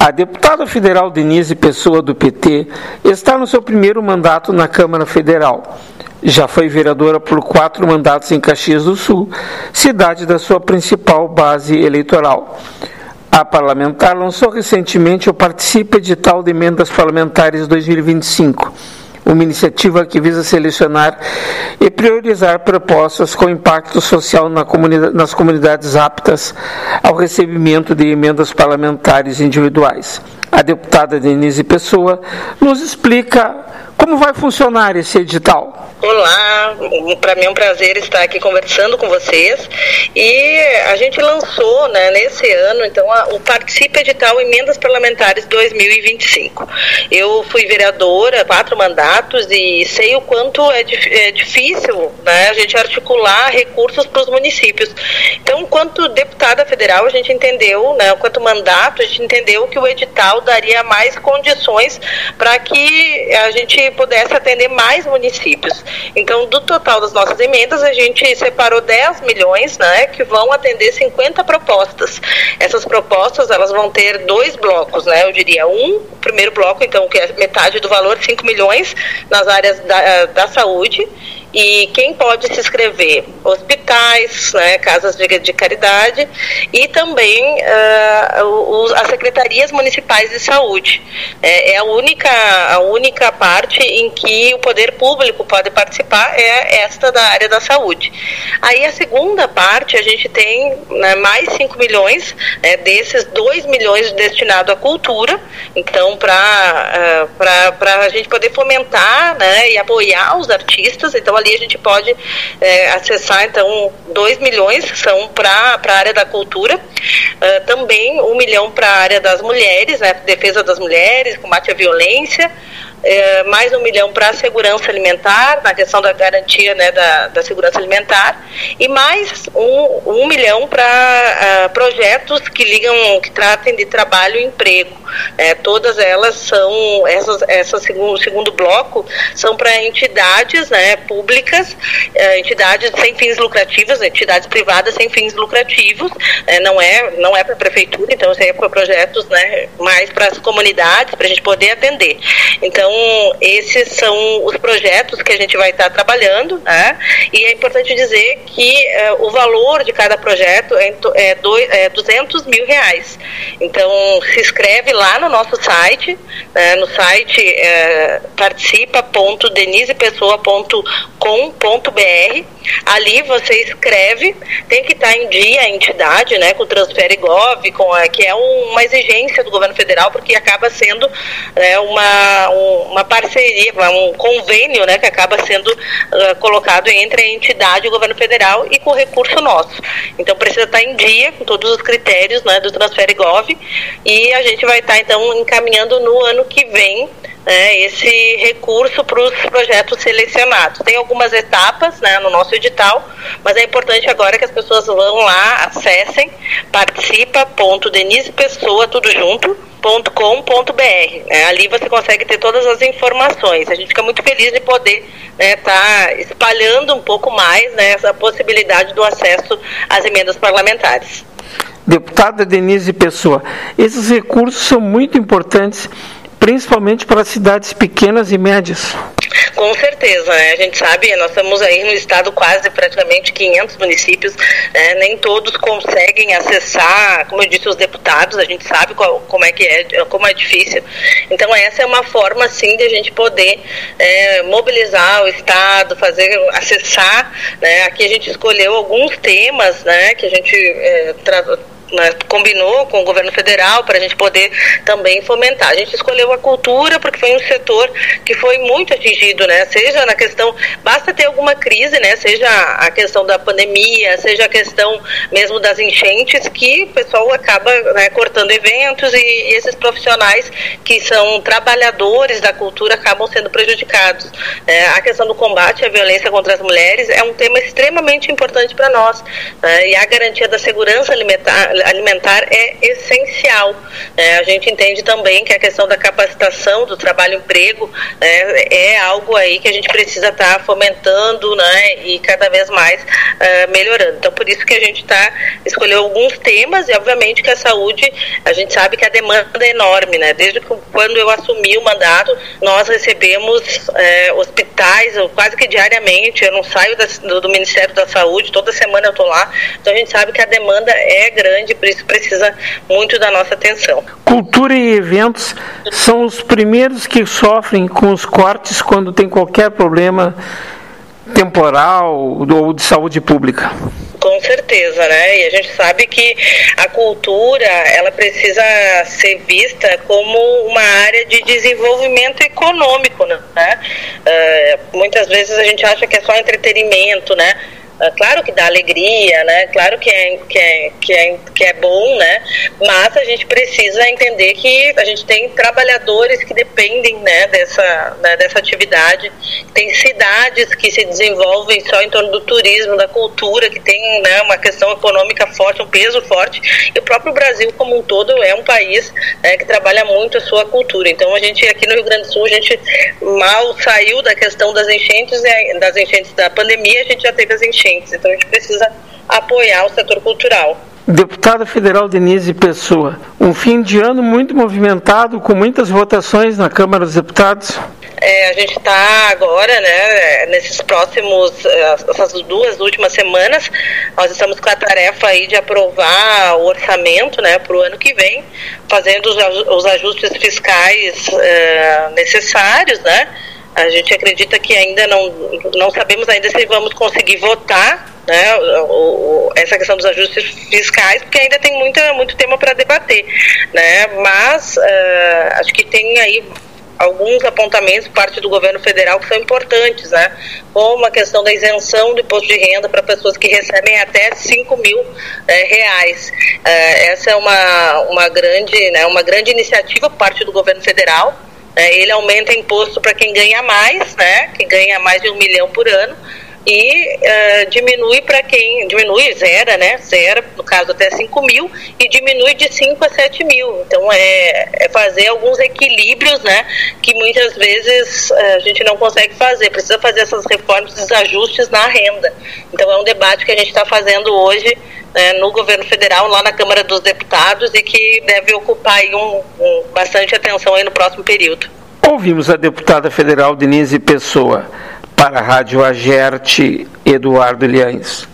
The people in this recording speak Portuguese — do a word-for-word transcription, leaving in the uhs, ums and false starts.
A deputada federal Denise Pessoa, do P T, está no seu primeiro mandato na Câmara Federal. Já foi vereadora por quatro mandatos em Caxias do Sul, cidade da sua principal base eleitoral. A parlamentar lançou recentemente o Participa Edital de Emendas Parlamentares dois mil e vinte e cinco, uma iniciativa que visa selecionar e priorizar propostas com impacto social na comunidade, nas comunidades aptas ao recebimento de emendas parlamentares individuais. A deputada Denise Pessoa nos explica como vai funcionar esse edital. Olá, para mim é um prazer estar aqui conversando com vocês e a gente lançou, né, nesse ano, então, a, o Participa Edital Emendas Parlamentares dois mil e vinte e cinco. Eu fui vereadora, quatro mandatos, e sei o quanto é, é difícil, né, a gente articular recursos para os municípios. Então, enquanto deputada federal, a gente entendeu, né, enquanto mandato, a gente entendeu que o edital daria mais condições para que a gente pudesse atender mais municípios. Então, do total das nossas emendas, a gente separou dez milhões, né, que vão atender cinquenta propostas. Essas propostas, elas vão ter dois blocos, né, eu diria um, o primeiro bloco, então, que é metade do valor, cinco milhões, nas áreas da, da saúde. E quem pode se inscrever? Hospitais, né, casas de, de caridade e também uh, os, as secretarias municipais de saúde. É, é a, única, a única parte em que o poder público pode participar, é esta da área da saúde. Aí a segunda parte, a gente tem, né, mais cinco milhões, né, desses dois milhões destinados à cultura, então para uh, para a gente poder fomentar, né, e apoiar os artistas. Então ali a gente pode é, acessar, então, dois milhões são para a área da cultura, uh, também um milhão para a área das mulheres, né, defesa das mulheres, combate à violência, é, mais um milhão para a segurança alimentar, na questão da garantia, né, da, da segurança alimentar, e mais um, um milhão para uh, projetos que ligam, que tratem de trabalho e emprego. É, todas elas são, essas, essas segundo, segundo bloco, são para entidades, né, públicas, é, entidades sem fins lucrativos, entidades privadas sem fins lucrativos, é, não é, não é para a prefeitura, então isso aí é para projetos, né, mais para as comunidades, para a gente poder atender. Então, esses são os projetos que a gente vai estar trabalhando, né? E é importante dizer que uh, o valor de cada projeto é, é, do, é duzentos mil reais. Então, se inscreve lá no nosso site, né, no site é, participa ponto denise pessoa ponto com ponto b r. Ali você escreve, tem que estar em dia a entidade, né, com o Transfere Gov, com a, que é um, uma exigência do governo federal, porque acaba sendo, né, uma, um, uma parceria, um convênio, né, que acaba sendo uh, colocado entre a entidade e o governo federal e com o recurso nosso. Então precisa estar em dia com todos os critérios, né, do Transfere Gov, e a gente vai estar então encaminhando no ano que vem, né, esse recurso para os projetos selecionados. Tem algumas etapas, né, no nosso edital, mas é importante agora que as pessoas vão lá, acessem participa ponto denise pessoa tudo junto ponto com ponto b r. É, ali você consegue ter todas as informações. A gente fica muito feliz de poder estar, né, tá espalhando um pouco mais, né, essa possibilidade do acesso às emendas parlamentares. Deputada Denise Pessoa, esses recursos são muito importantes, principalmente para cidades pequenas e médias. Com certeza, né? A gente sabe, nós estamos aí no estado quase praticamente quinhentos municípios, né? Nem todos conseguem acessar, como eu disse, os deputados, a gente sabe qual, como é que é, como é difícil. Então essa é uma forma, sim, de a gente poder é, mobilizar o estado, fazer, acessar, né? Aqui a gente escolheu alguns temas, né, que a gente é, tra- Né, combinou com o governo federal para a gente poder também fomentar. A gente escolheu a cultura porque foi um setor que foi muito atingido, né? Seja na questão, basta ter alguma crise, né? Seja a questão da pandemia, seja a questão mesmo das enchentes, que o pessoal acaba, né, cortando eventos e, e esses profissionais que são trabalhadores da cultura acabam sendo prejudicados. É, a questão do combate à violência contra as mulheres é um tema extremamente importante para nós, né? E a garantia da segurança alimentar alimentar é essencial. É, a gente entende também que a questão da capacitação, do trabalho-emprego, é, é algo aí que a gente precisa estar tá fomentando, né, e cada vez mais uh, melhorando. Então, por isso que a gente está escolheu alguns temas, e obviamente que a saúde, a gente sabe que a demanda é enorme, né? Desde que, quando eu assumi o mandato, nós recebemos é, hospitais quase que diariamente. Eu não saio da, do, do Ministério da Saúde, toda semana eu estou lá. Então a gente sabe que a demanda é grande, por isso precisa muito da nossa atenção. Cultura e eventos são os primeiros que sofrem com os cortes quando tem qualquer problema temporal ou de saúde pública. Com certeza, né? E a gente sabe que a cultura, ela precisa ser vista como uma área de desenvolvimento econômico, né? Uh, muitas vezes a gente acha que é só entretenimento, né? Uh, claro que dá alegria, né? Claro que é, que, é, que, é, que é bom, né? Mas a gente precisa entender que a gente tem trabalhadores que dependem, né, dessa, né, dessa atividade. Tem cidades que se desenvolvem só em torno do turismo, da cultura, que tem, né, uma questão econômica forte, um peso forte. E o próprio Brasil como um todo é um país, né, que trabalha muito a sua cultura. Então a gente aqui no Rio Grande do Sul, a gente mal saiu da questão das enchentes, das enchentes da pandemia, a gente já teve as enchentes. Então a gente precisa apoiar o setor cultural. Deputada Federal Denise Pessoa, um fim de ano muito movimentado, com muitas votações na Câmara dos Deputados. É, a gente está agora, né, nesses próximos, essas duas últimas semanas, nós estamos com a tarefa aí de aprovar o orçamento, né, para o ano que vem, fazendo os ajustes fiscais uh, necessários, né. A gente acredita que ainda não, não sabemos ainda se vamos conseguir votar, né, o, o, essa questão dos ajustes fiscais, porque ainda tem muita, muito tema para debater, né, mas uh, acho que tem aí alguns apontamentos por parte do governo federal que são importantes, né, como a questão da isenção do imposto de renda para pessoas que recebem até cinco mil eh, reais. Eh, essa é uma, uma, grande, né, uma grande iniciativa por parte do governo federal. Ele aumenta imposto para quem ganha mais, né? Que ganha mais de um milhão por ano, e uh, diminui para quem diminui, zera, né? Zera, no caso até cinco mil, e diminui de cinco a sete mil. Então é, é fazer alguns equilíbrios, né? Que muitas vezes uh, a gente não consegue fazer. Precisa fazer essas reformas, esses ajustes na renda. Então é um debate que a gente está fazendo hoje, né, no governo federal, lá na Câmara dos Deputados, e que deve ocupar aí um, um, bastante atenção aí no próximo período. Ouvimos a deputada federal Denise Pessoa. Para a Rádio Agerte, Eduardo Liães.